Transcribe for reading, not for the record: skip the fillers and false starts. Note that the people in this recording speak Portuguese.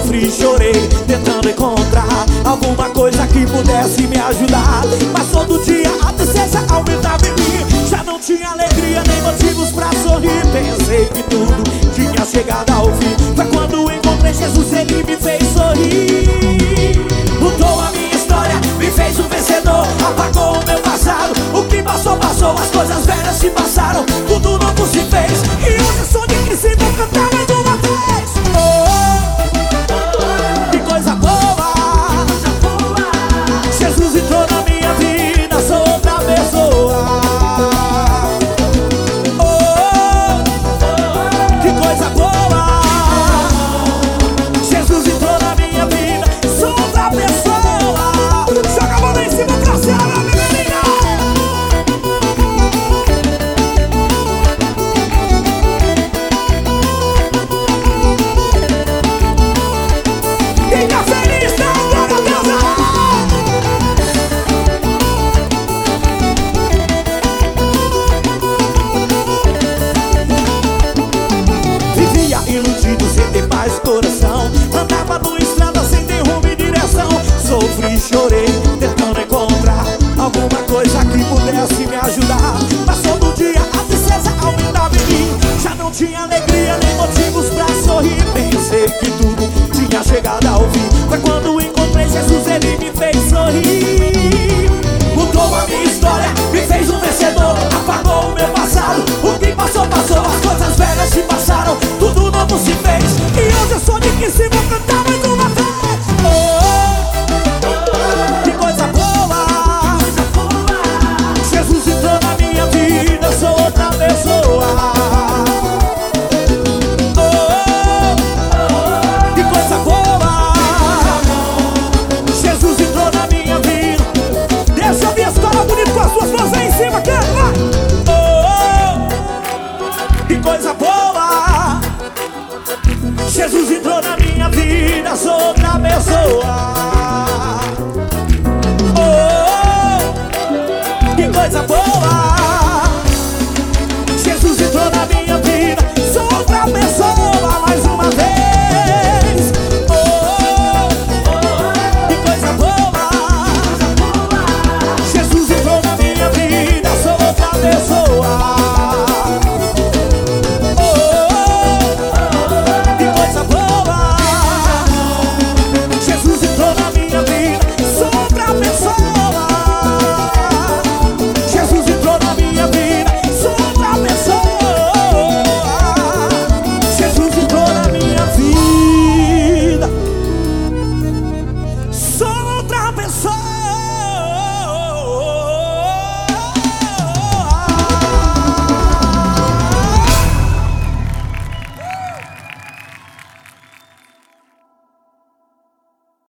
Sofri, chorei, tentando encontrar alguma coisa que pudesse me ajudar. Mas todo dia a tristeza aumentava em mim. Já não tinha alegria nem motivos pra sorrir. Pensei que tudo tinha chegado ao fim. Foi quando encontrei Jesus, ele me fez sorrir. Mudou a minha história, me fez um vencedor. Apagou o meu passado, o que passou, passou. As coisas velhas se passaram, tudo novo se fez. E hoje eu sou de Cristo e vou cantar mais uma vez. Que coisa boa, Jesus entrou na minha vida, sou outra pessoa. Que coisa boa, Jesus entrou na minha vida, sou outra pessoa. Joga a mão lá em cima pra cima, menina. Fica feliz, não, glória a Deus. Vivia iludido, sem ter paz no coração. Andava no estrada sem ter rumo e direção. Sofri, chorei, tentando encontrar alguma coisa que pudesse me ajudar. Mas todo dia a tristeza aumentava em mim. Já não tinha alegria nem motivos pra sorrir. Pensei que tudo tinha chegado